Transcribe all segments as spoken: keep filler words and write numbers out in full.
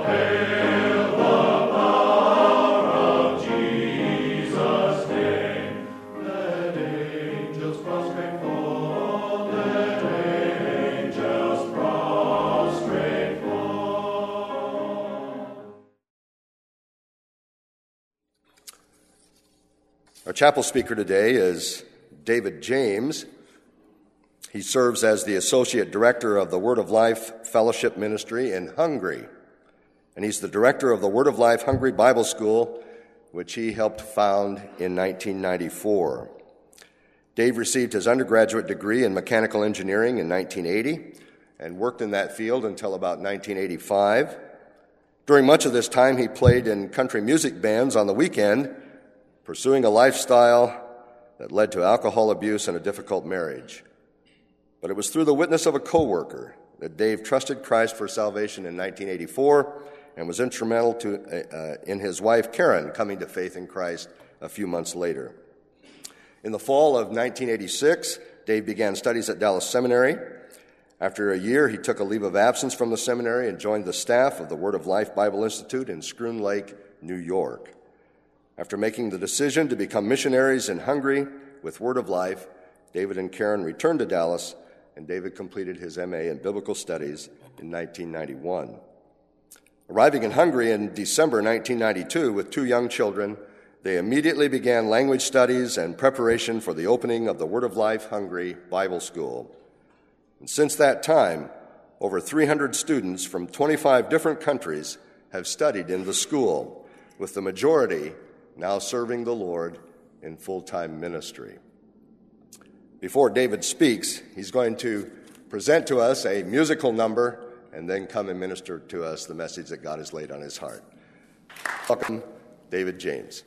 Our chapel speaker today is David James. He serves as the Associate Director of the Word of Life Fellowship Ministry in Hungary. And he's the director of the Word of Life Hungary Bible School, which he helped found in nineteen ninety-four. Dave received his undergraduate degree in mechanical engineering in nineteen eighty and worked in that field until about nineteen eighty-five. During much of this time, he played in country music bands on the weekend, pursuing a lifestyle that led to alcohol abuse and a difficult marriage. But it was through the witness of a coworker that Dave trusted Christ for salvation in nineteen eighty-four and was instrumental to, uh, in his wife Karen coming to faith in Christ a few months later. In the fall of nineteen eighty-six, Dave began studies at Dallas Seminary. After a year, he took a leave of absence from the seminary and joined the staff of the Word of Life Bible Institute in Schroon Lake, New York. After making the decision to become missionaries in Hungary with Word of Life, David and Karen returned to Dallas, and David completed his M A in Biblical Studies in nineteen ninety-one. Arriving in Hungary in December nineteen ninety-two with two young children, they immediately began language studies and preparation for the opening of the Word of Life Hungary Bible School. And since that time, over three hundred students from twenty-five different countries have studied in the school, with the majority now serving the Lord in full-time ministry. Before David speaks, he's going to present to us a musical number and then come and minister to us the message that God has laid on his heart. Welcome, David James.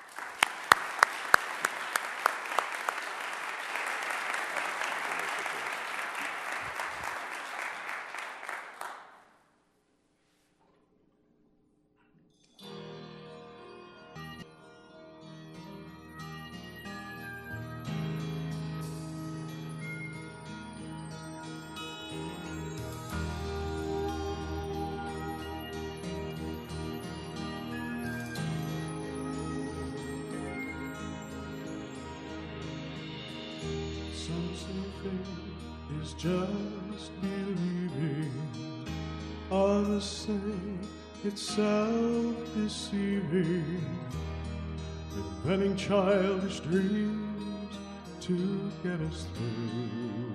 Is just believing, others say it's self-deceiving, inventing childish dreams to get us through.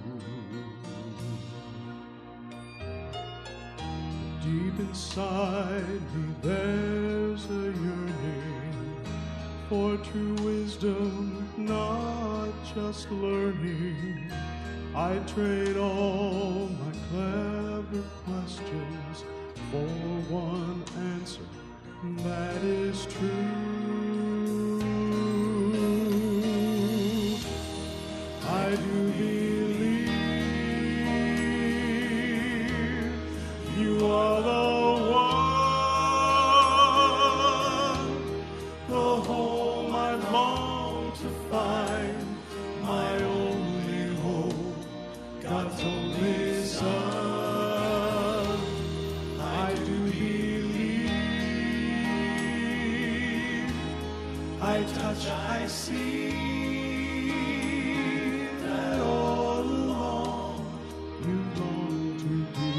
Deep inside me there's a yearning for true wisdom, not just learning. I trade all my clever questions for one answer that is true. I do believe you are the one, the home I long to find, my only hope, God's only Son. I do believe, I touch, I see that all along you long to be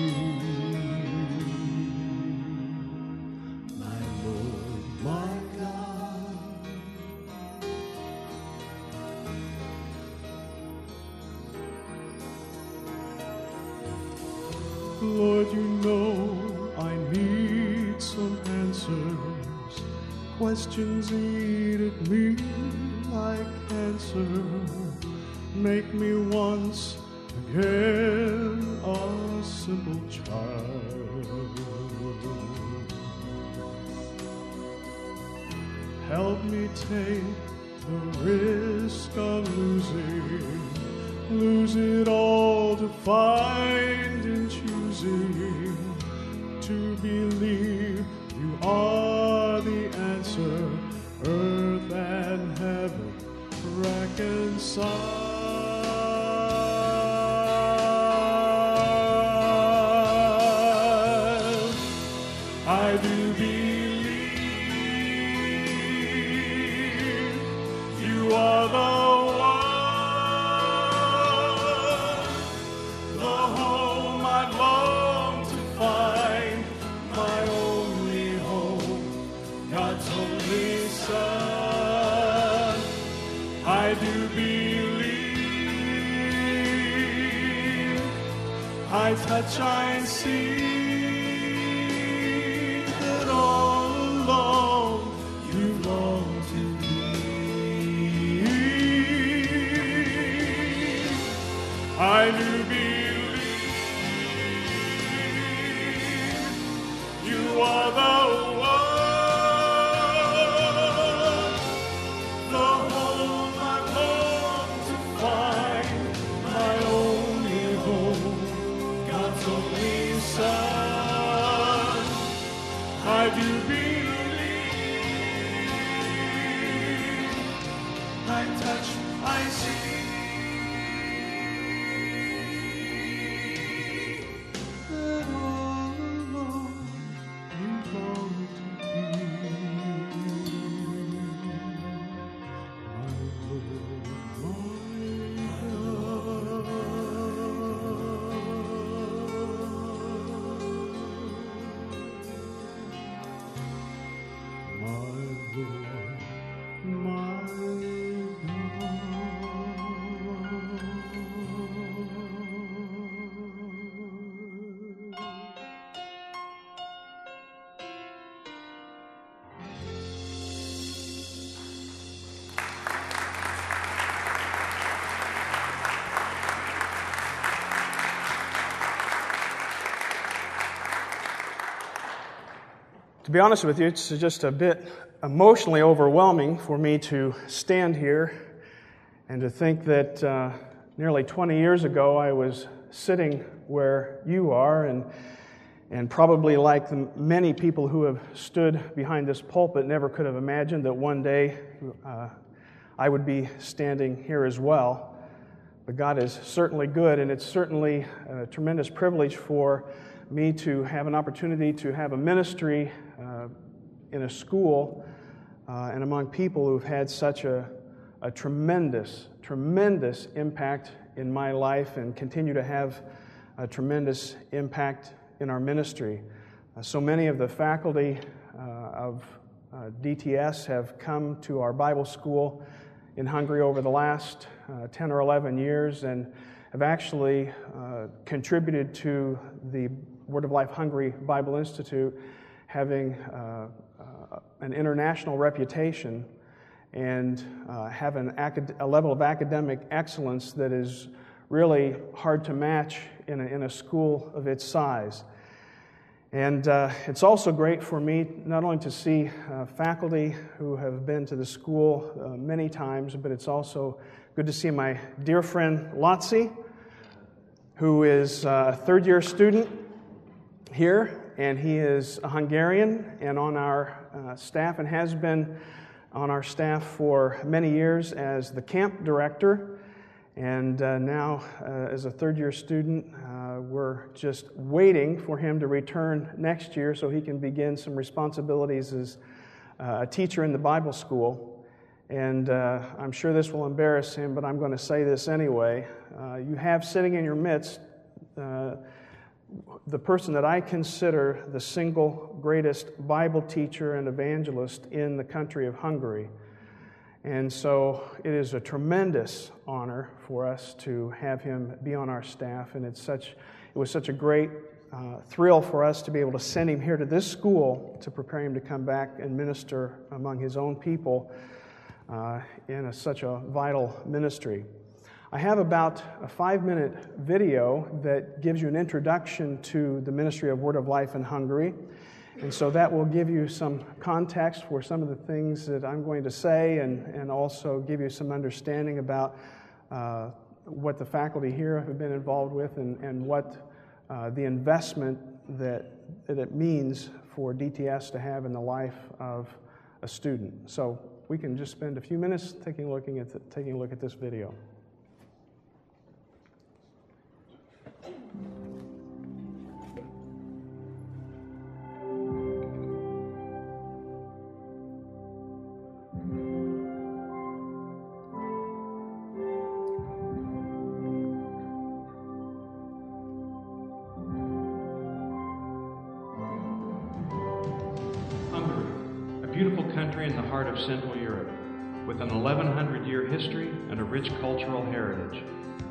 my Lord, my God. Lord, you know I need some answers. Questions eat at me like cancer. Make me once again a simple child. Help me take the risk of losing, lose it all to find in choosing to believe you are the answer, earth and heaven reconcile. I touch, I see that all along you long to be. I do believe you are the one. I do believe, I touch, I see that all along you long to be my Lord, To be honest with you, it's just a bit emotionally overwhelming for me to stand here and to think that uh, nearly twenty years ago I was sitting where you are, and and probably like the many people who have stood behind this pulpit never could have imagined that one day uh, I would be standing here as well. But God is certainly good, and it's certainly a tremendous privilege for me to have an opportunity to have a ministry uh, in a school uh, and among people who've had such a, a tremendous, tremendous impact in my life and continue to have a tremendous impact in our ministry. Uh, so many of the faculty uh, of uh, D T S have come to our Bible school in Hungary over the last uh, ten or eleven years and have actually uh, contributed to the Word of Life Hungary Bible Institute having uh, uh, an international reputation and uh, have an acad- a level of academic excellence that is really hard to match in a, in a school of its size. And uh, it's also great for me not only to see uh, faculty who have been to the school uh, many times, but it's also good to see my dear friend Laci, who is a third-year student here, and he is a Hungarian and on our uh, staff and has been on our staff for many years as the camp director. And uh, now, uh, as a third-year student, uh, we're just waiting for him to return next year so he can begin some responsibilities as uh, a teacher in the Bible school. And uh, I'm sure this will embarrass him, but I'm going to say this anyway. Uh, you have sitting in your midst uh, the person that I consider the single greatest Bible teacher and evangelist in the country of Hungary. And so it is a tremendous honor for us to have him be on our staff, and it's such it was such a great uh, thrill for us to be able to send him here to this school to prepare him to come back and minister among his own people uh, in a, such a vital ministry. I have about a five-minute video that gives you an introduction to the ministry of Word of Life in Hungary. And so that will give you some context for some of the things that I'm going to say and, and also give you some understanding about uh, what the faculty here have been involved with and, and what uh, the investment that, that it means for D T S to have in the life of a student. So we can just spend a few minutes taking a, looking at the, taking a look at this video. In the heart of Central Europe, with an eleven hundred year history and a rich cultural heritage.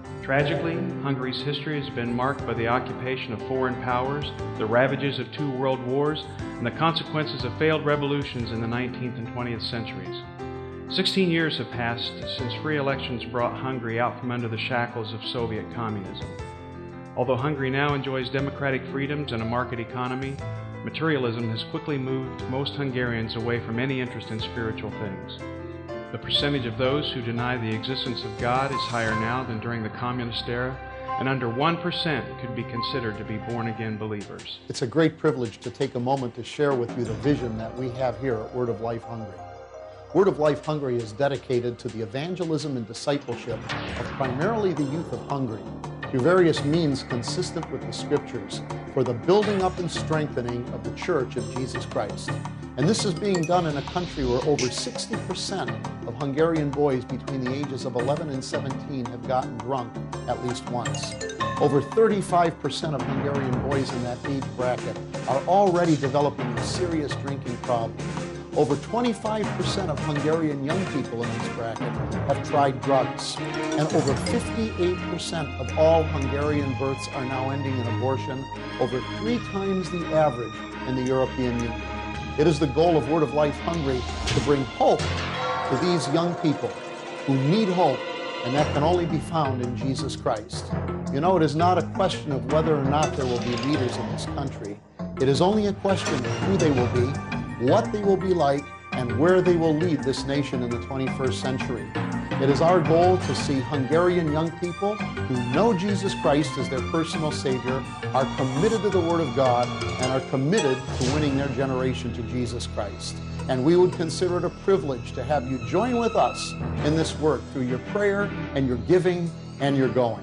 Tragically, Hungary's history has been marked by the occupation of foreign powers, the ravages of two world wars, and the consequences of failed revolutions in the nineteenth and twentieth centuries. Sixteen years have passed since free elections brought Hungary out from under the shackles of Soviet communism. Although Hungary now enjoys democratic freedoms and a market economy, materialism has quickly moved most Hungarians away from any interest in spiritual things. The percentage of those who deny the existence of God is higher now than during the communist era, and under one percent could be considered to be born-again believers. It's a great privilege to take a moment to share with you the vision that we have here at Word of Life Hungary. Word of Life Hungary is dedicated to the evangelism and discipleship of primarily the youth of Hungary, through various means consistent with the Scriptures, for the building up and strengthening of the Church of Jesus Christ. And this is being done in a country where over sixty percent of Hungarian boys between the ages of eleven and seventeen have gotten drunk at least once. Over thirty-five percent of Hungarian boys in that age bracket are already developing a serious drinking problem. Over twenty-five percent of Hungarian young people in this bracket have tried drugs. And over fifty-eight percent of all Hungarian births are now ending in abortion, over three times the average in the European Union. It is the goal of Word of Life Hungary to bring hope to these young people who need hope, and that can only be found in Jesus Christ. You know, it is not a question of whether or not there will be leaders in this country. It is only a question of who they will be, what they will be like, and where they will lead this nation in the twenty-first century. It is our goal to see Hungarian young people who know Jesus Christ as their personal Savior, are committed to the Word of God, and are committed to winning their generation to Jesus Christ. And we would consider it a privilege to have you join with us in this work through your prayer and your giving and your going.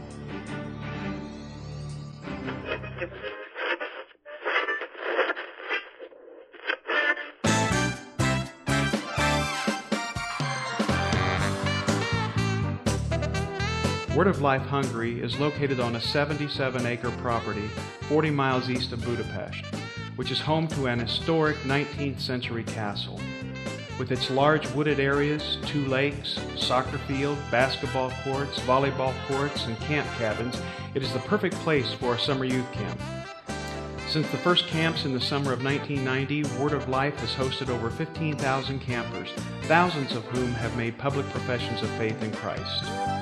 Word of Life Hungary is located on a seventy-seven acre property forty miles east of Budapest, which is home to an historic nineteenth century castle. With its large wooded areas, two lakes, soccer field, basketball courts, volleyball courts, and camp cabins, it is the perfect place for a summer youth camp. Since the first camps in the summer of nineteen ninety, Word of Life has hosted over fifteen thousand campers, thousands of whom have made public professions of faith in Christ.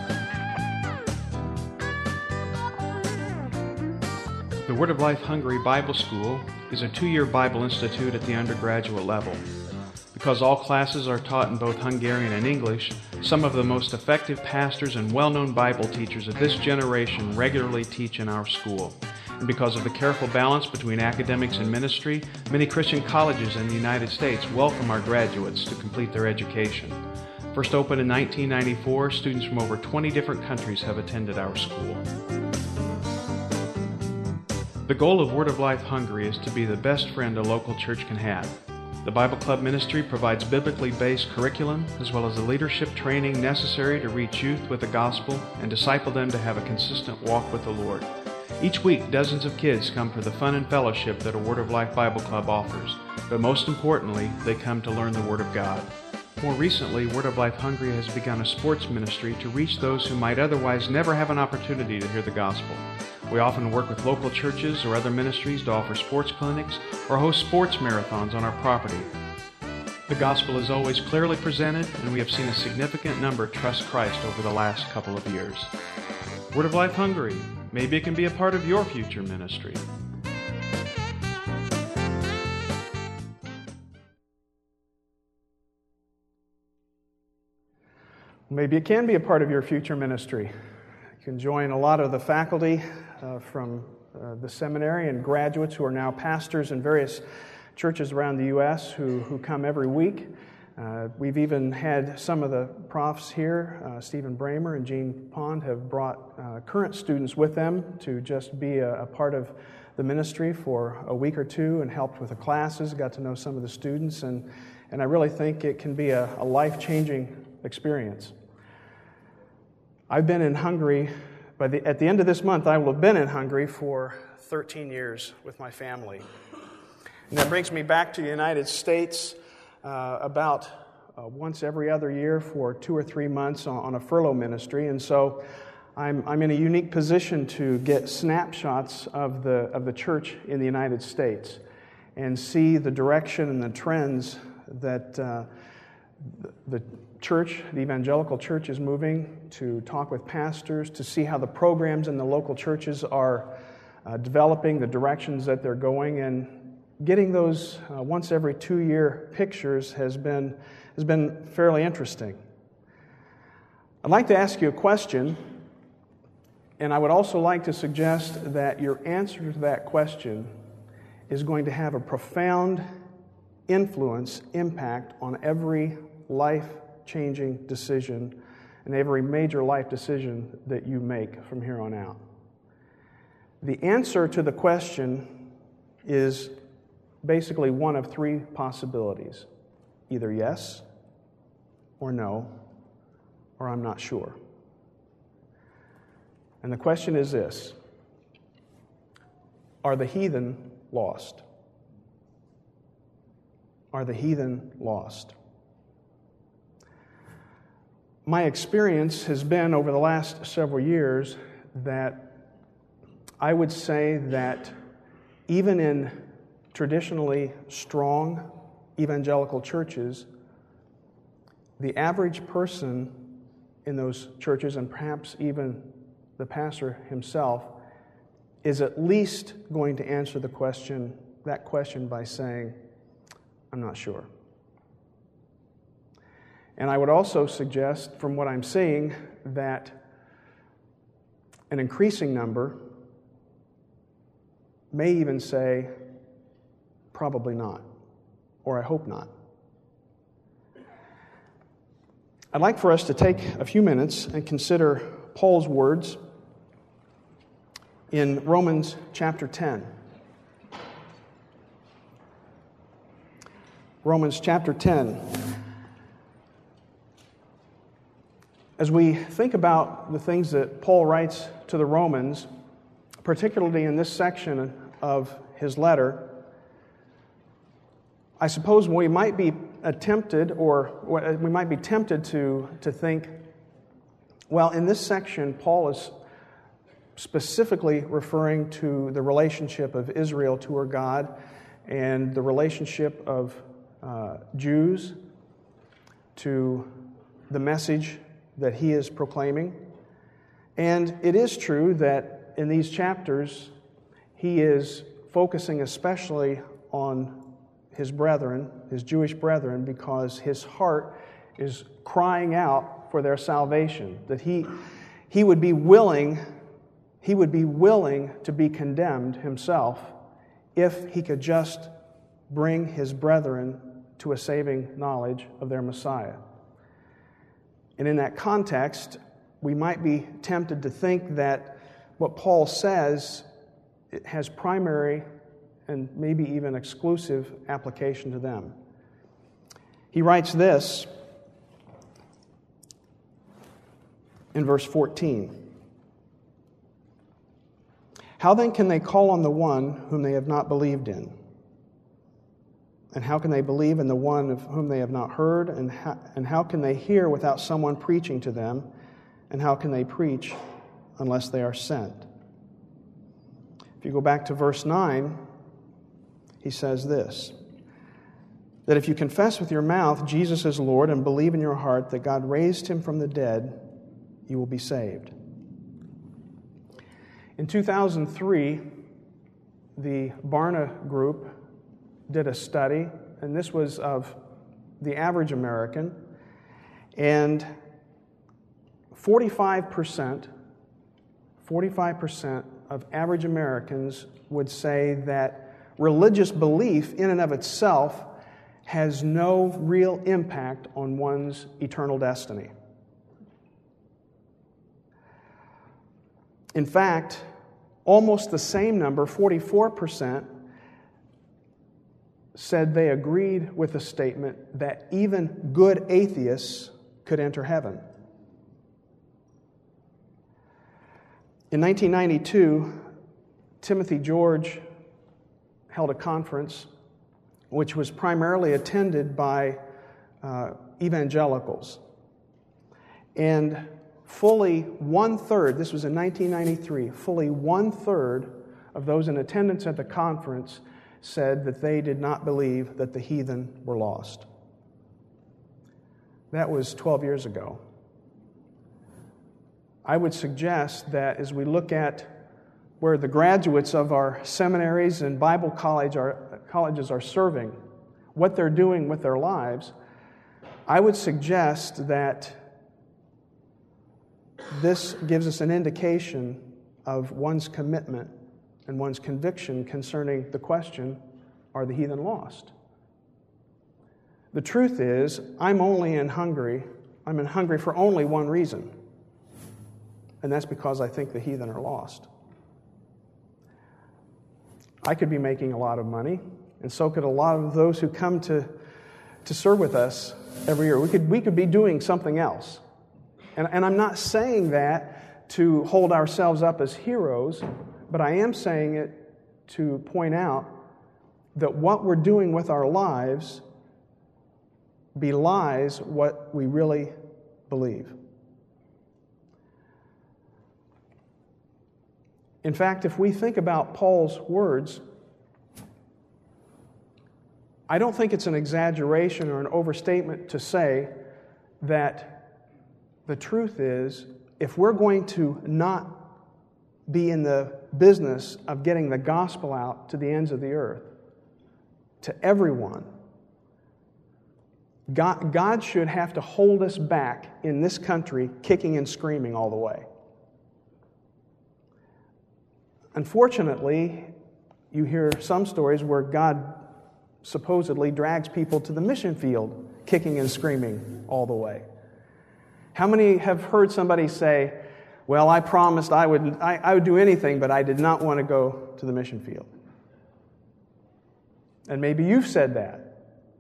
The Word of Life Hungary Bible School is a two-year Bible institute at the undergraduate level. Because all classes are taught in both Hungarian and English, some of the most effective pastors and well-known Bible teachers of this generation regularly teach in our school. And because of the careful balance between academics and ministry, many Christian colleges in the United States welcome our graduates to complete their education. First opened in nineteen ninety-four, students from over twenty different countries have attended our school. The goal of Word of Life Hungary is to be the best friend a local church can have. The Bible Club ministry provides biblically based curriculum as well as the leadership training necessary to reach youth with the gospel and disciple them to have a consistent walk with the Lord. Each week, dozens of kids come for the fun and fellowship that a Word of Life Bible Club offers, but most importantly, they come to learn the Word of God. More recently, Word of Life Hungary has begun a sports ministry to reach those who might otherwise never have an opportunity to hear the gospel. We often work with local churches or other ministries to offer sports clinics or host sports marathons on our property. The gospel is always clearly presented, and we have seen a significant number trust Christ over the last couple of years. Word of Life Hungary, maybe it can be a part of your future ministry. Maybe it can be a part of your future ministry. You can join a lot of the faculty uh, from uh, the seminary and graduates who are now pastors in various churches around the U S who, who come every week. Uh, we've even had some of the profs here, uh, Stephen Bramer and Gene Pond, have brought uh, current students with them to just be a, a part of the ministry for a week or two and helped with the classes, got to know some of the students, and, and I really think it can be a, a life-changing experience. I've been in Hungary, by the, at the end of this month, I will have been in Hungary for thirteen years with my family. And that brings me back to the United States uh, about uh, once every other year for two or three months on, on a furlough ministry. And so I'm, I'm in a unique position to get snapshots of the, of the church in the United States and see the direction and the trends that uh, the, the church, the evangelical church, is moving, to talk with pastors, to see how the programs in the local churches are uh, developing, the directions that they're going, and getting those uh, once every two-year pictures has been, has been fairly interesting. I'd like to ask you a question, and I would also like to suggest that your answer to that question is going to have a profound influence, impact on every life-changing decision and every major life decision that you make from here on out. The answer to the question is basically one of three possibilities: either yes, or no, or I'm not sure. And the question is this: are the heathen lost? Are the heathen lost? My experience has been over the last several years that I would say that even in traditionally strong evangelical churches, the average person in those churches, and perhaps even the pastor himself, is at least going to answer the question, that question by saying, I'm not sure. And I would also suggest, from what I'm seeing, that an increasing number may even say, probably not, or I hope not. I'd like for us to take a few minutes and consider Paul's words in Romans chapter ten. Romans chapter ten. As we think about the things that Paul writes to the Romans, particularly in this section of his letter, I suppose we might be attempted, or we might be tempted to, to think, well, in this section, Paul is specifically referring to the relationship of Israel to her God and the relationship of uh, Jews to the message that he is proclaiming. And it is true that in these chapters, he is focusing especially on his brethren, his Jewish brethren, because his heart is crying out for their salvation, that he, he would be willing, he would be willing to be condemned himself if he could just bring his brethren to a saving knowledge of their Messiah. And in that context, we might be tempted to think that what Paul says it has primary and maybe even exclusive application to them. He writes this in verse fourteen. How then can they call on the one whom they have not believed in? And how can they believe in the one of whom they have not heard? And how, and how can they hear without someone preaching to them? And how can they preach unless they are sent? If you go back to verse nine, he says this, that if you confess with your mouth Jesus is Lord and believe in your heart that God raised him from the dead, you will be saved. In two thousand three, the Barna Group did a study, and this was of the average American, and forty-five percent, forty-five percent of average Americans would say that religious belief in and of itself has no real impact on one's eternal destiny. In fact, almost the same number, forty-four percent, said they agreed with the statement that even good atheists could enter heaven. In nineteen ninety-two, Timothy George held a conference which was primarily attended by uh, evangelicals. And fully one-third, this was in nineteen ninety-three, fully one-third of those in attendance at the conference said that they did not believe that the heathen were lost. That was twelve years ago. I would suggest that as we look at where the graduates of our seminaries and Bible college are, colleges are serving, what they're doing with their lives, I would suggest that this gives us an indication of one's commitment and one's conviction concerning the question, are the heathen lost? The truth is, I'm only in Hungary, I'm in Hungary for only one reason, and that's because I think the heathen are lost. I could be making a lot of money, and so could a lot of those who come to, to serve with us every year. We could, we could be doing something else. And, and I'm not saying that to hold ourselves up as heroes, but I am saying it to point out that what we're doing with our lives belies what we really believe. In fact, if we think about Paul's words, I don't think it's an exaggeration or an overstatement to say that the truth is, if we're going to not be in the business of getting the gospel out to the ends of the earth, to everyone, God, God should have to hold us back in this country kicking and screaming all the way. Unfortunately, you hear some stories where God supposedly drags people to the mission field kicking and screaming all the way. How many have heard somebody say, well, I promised I would, I, I would do anything, but I did not want to go to the mission field? And maybe you've said that.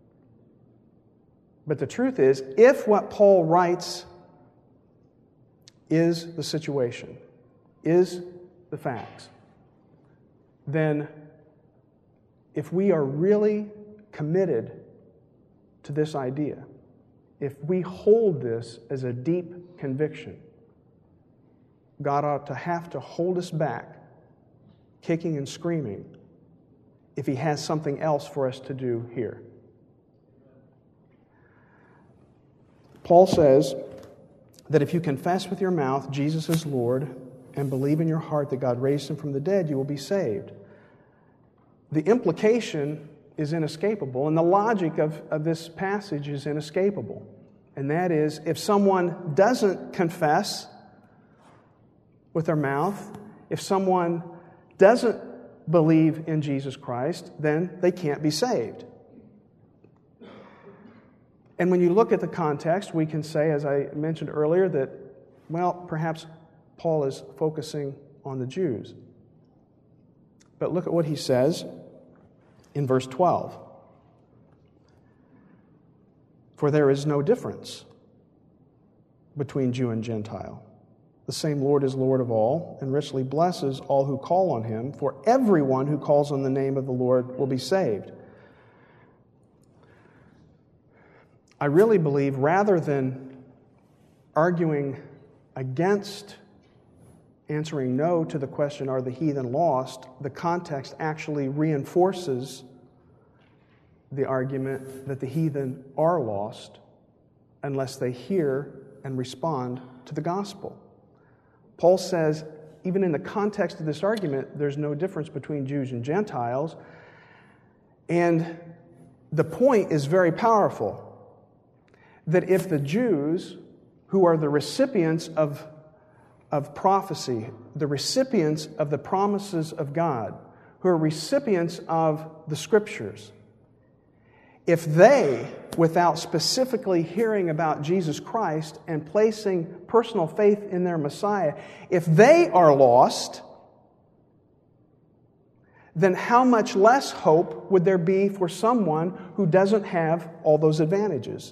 But the truth is, if what Paul writes is the situation, is the facts, then if we are really committed to this idea, if we hold this as a deep conviction, God ought to have to hold us back, kicking and screaming, if He has something else for us to do here. Paul says that if you confess with your mouth Jesus is Lord and believe in your heart that God raised Him from the dead, you will be saved. The implication is inescapable, and the logic of, of this passage is inescapable. And that is, if someone doesn't confess with their mouth, if someone doesn't believe in Jesus Christ, then they can't be saved. And when you look at the context, we can say, as I mentioned earlier, that, well, perhaps Paul is focusing on the Jews. But look at what he says in verse twelve. For there is no difference between Jew and Gentile. The same Lord is Lord of all, and richly blesses all who call on Him. For everyone who calls on the name of the Lord will be saved. I really believe, rather than arguing against answering no to the question, are the heathen lost, the context actually reinforces the argument that the heathen are lost unless they hear and respond to the gospel. Paul says, even in the context of this argument, there's no difference between Jews and Gentiles. And the point is very powerful, that if the Jews, who are the recipients of, of prophecy, the recipients of the promises of God, who are recipients of the Scriptures, if they, without specifically hearing about Jesus Christ and placing personal faith in their Messiah, if they are lost, then how much less hope would there be for someone who doesn't have all those advantages?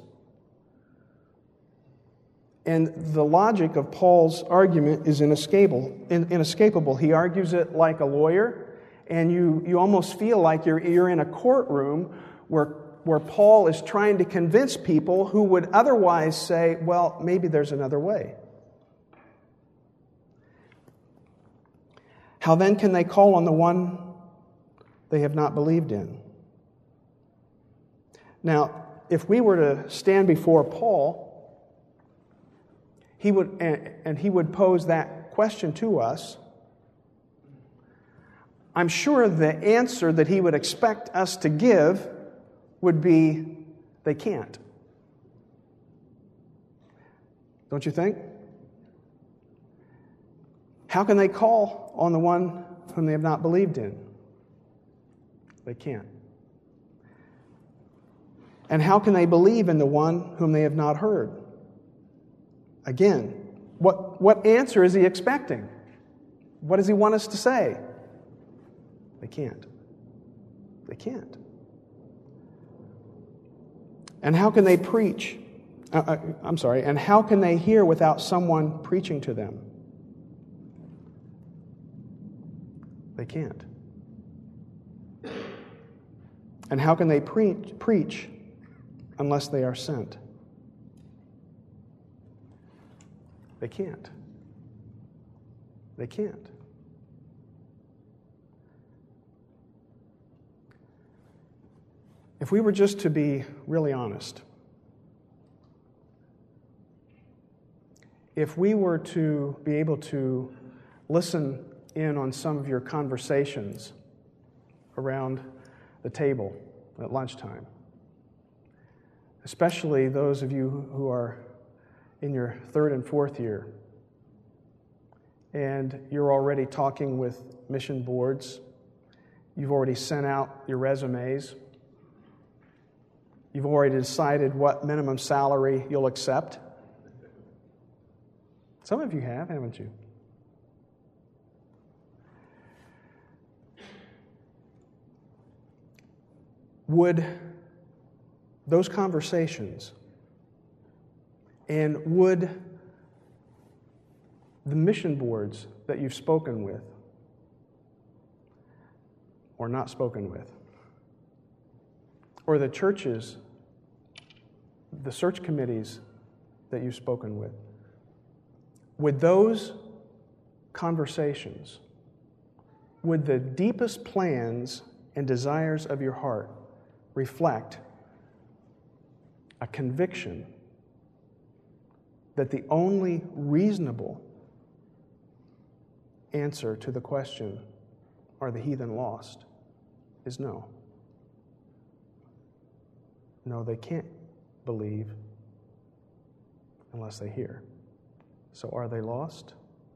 And the logic of Paul's argument is inescapable. inescapable. He argues it like a lawyer, and you, you almost feel like you're, you're in a courtroom where, where Paul is trying to convince people who would otherwise say, well, maybe there's another way. How then can they call on the one they have not believed in? Now, if we were to stand before Paul, he would and, and he would pose that question to us, I'm sure the answer that he would expect us to give would be, they can't. Don't you think? How can they call on the one whom they have not believed in? They can't. And how can they believe in the one whom they have not heard? Again, what, what answer is he expecting? What does he want us to say? They can't. They can't. And how can they preach? Uh, uh, I'm sorry. And how can they hear without someone preaching to them? They can't. And how can they pre- preach unless they are sent? They can't. They can't. If we were just to be really honest, if we were to be able to listen in on some of your conversations around the table at lunchtime, especially those of you who are in your third and fourth year, and you're already talking with mission boards, you've already sent out your resumes, you've already decided what minimum salary you'll accept. Some of you have, haven't you? Would those conversations and would the mission boards that you've spoken with or not spoken with, or the churches, the search committees that you've spoken with, would those conversations, would the deepest plans and desires of your heart reflect a conviction that the only reasonable answer to the question, are the heathen lost, is no. No, they can't believe unless they hear. So are they lost?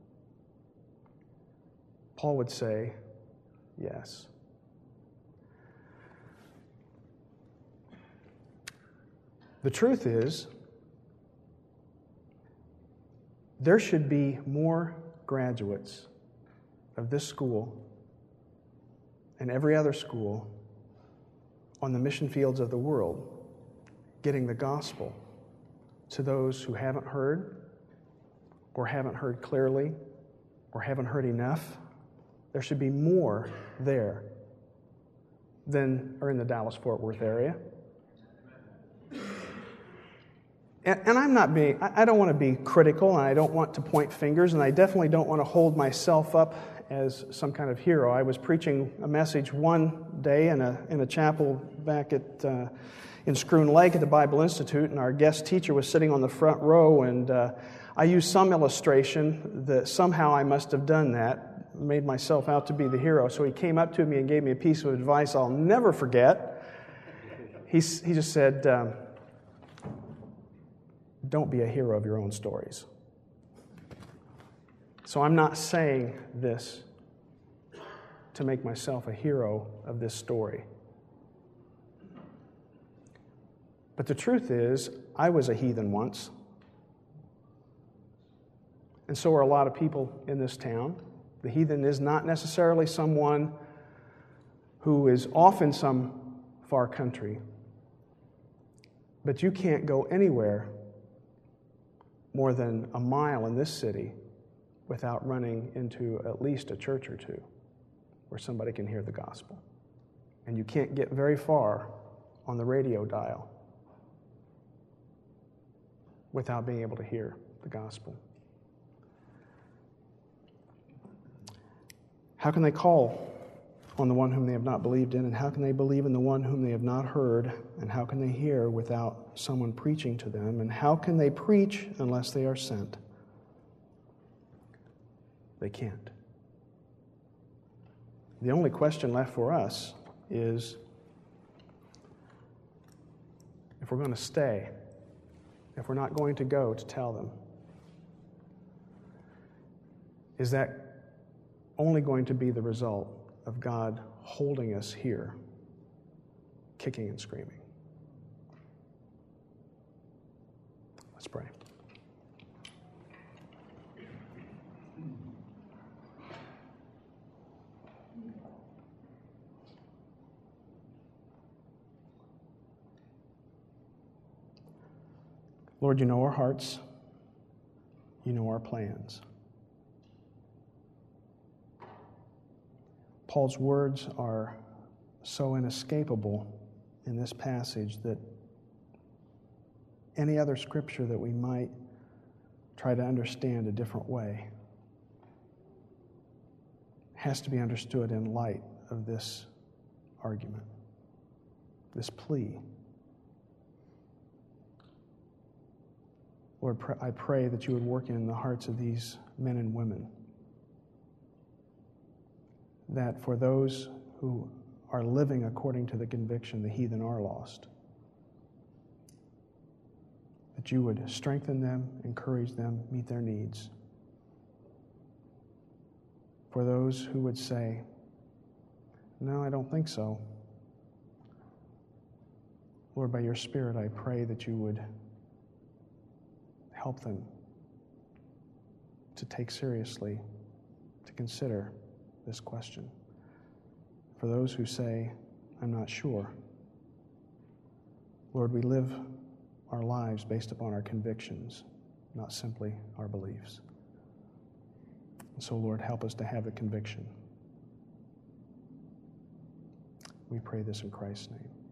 Paul would say, yes. The truth is, there should be more graduates of this school and every other school on the mission fields of the world getting the gospel to those who haven't heard or haven't heard clearly or haven't heard enough. There should be more there than are in the Dallas-Fort Worth area. And, and I'm not being, I, I don't want to be critical, and I don't want to point fingers, and I definitely don't want to hold myself up as some kind of hero. I was preaching a message one day in a in a chapel back at uh, in Scroon Lake at the Bible Institute, and our guest teacher was sitting on the front row, and uh, I used some illustration that somehow I must have done that, made myself out to be the hero. So he came up to me and gave me a piece of advice I'll never forget. He he just said, um, "Don't be a hero of your own stories." So I'm not saying this to make myself a hero of this story. But the truth is, I was a heathen once. And so are a lot of people in this town. The heathen is not necessarily someone who is off in some far country. But you can't go anywhere more than a mile in this city without running into at least a church or two where somebody can hear the gospel. And you can't get very far on the radio dial without being able to hear the gospel. How can they call on the one whom they have not believed in? And how can they believe in the one whom they have not heard? And how can they hear without someone preaching to them? And how can they preach unless they are sent? They can't. The only question left for us is if we're going to stay, if we're not going to go to tell them, is that only going to be the result of God holding us here, kicking and screaming? Let's pray. Lord, you know our hearts. You know our plans. Paul's words are so inescapable in this passage that any other scripture that we might try to understand a different way has to be understood in light of this argument, this plea. Lord, I pray that you would work in the hearts of these men and women, that for those who are living according to the conviction the heathen are lost, that you would strengthen them, encourage them, meet their needs. For those who would say, no, I don't think so, Lord, by your Spirit, I pray that you would help them to take seriously, to consider this question. For those who say, I'm not sure, Lord, we live our lives based upon our convictions, not simply our beliefs. And so, Lord, help us to have the conviction. We pray this in Christ's name.